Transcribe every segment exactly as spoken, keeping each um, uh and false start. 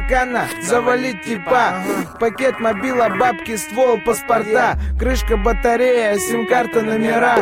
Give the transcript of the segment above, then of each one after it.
стакана, завалить типа. Пакет мобила, бабки, ствол, паспорта, крышка, батарея, сим-карта, номера.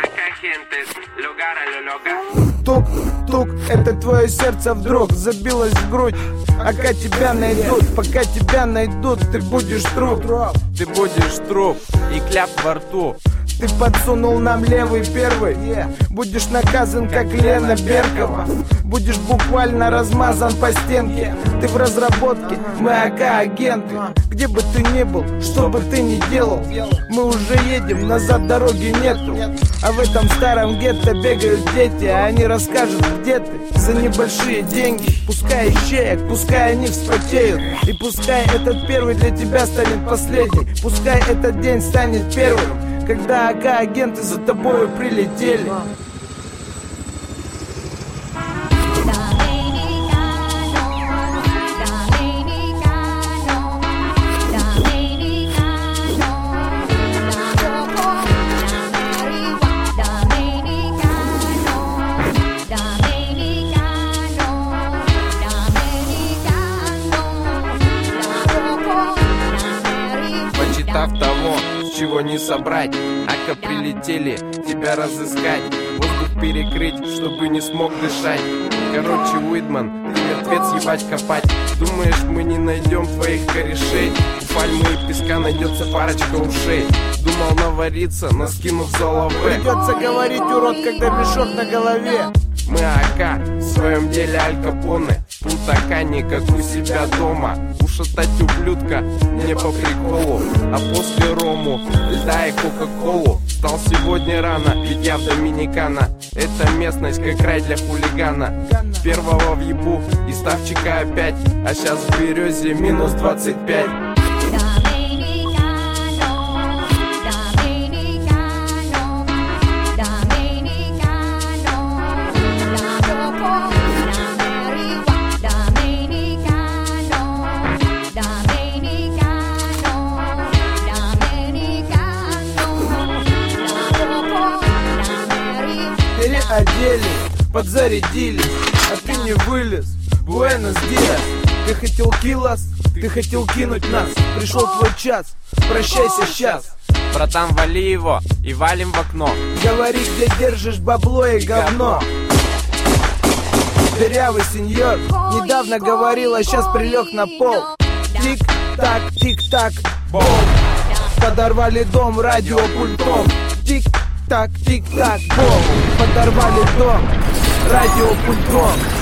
Тук-тук, это твое сердце вдруг забилось в грудь. Пока тебя найдут, пока тебя найдут, ты будешь труп. Ты будешь труп и кляп во рту. Ты подсунул нам левый первый, будешь наказан, как Лена Беркова. Будешь буквально размазан по стенке. Ты в разработке, мы АК-агенты. Где бы ты ни был, что бы ты ни делал, мы уже едем, назад дороги нету. А в этом старом гетто бегают дети, а они расскажут, где ты, за небольшие деньги. Пускай ищеек, пускай они вспотеют, и пускай этот первый для тебя станет последний. Пускай этот день станет первым, когда АК-агенты за тобою прилетели. Почитав того, чего не собрать, ака прилетели тебя разыскать, воздух перекрыть, чтобы не смог дышать. Короче, Уидман, ты мертвец, ебать копать. Думаешь, мы не найдем твоих корешей? У пальмы и песка найдется парочка ушей. Думал навариться, но скинув головы. Придется говорить, урод, когда мешок на голове. Мы АК, в своем деле Аль Капоне. Пунта не как у себя дома. Ушатать ублюдка не по приколу, а после рому, льда и кока-колу. Встал сегодня рано, ведь я в Доминикана. Эта местность как рай для хулигана. Первого в ебу и ставчика опять, а сейчас в Березе минус двадцать пять. Переодели, подзарядились, а ты не вылез. Буэнос диас. Ты хотел киллас, ты хотел кинуть нас. Пришел твой час, прощайся сейчас. Братан, вали его и валим в окно. Говори, где держишь бабло и говно. Дырявый сеньор недавно говорил, а сейчас прилег на пол. Тик-так, тик-так, бом. Подорвали дом радиопультом. Тик-так, тик-так, бом. Подорвали дом радиопультом.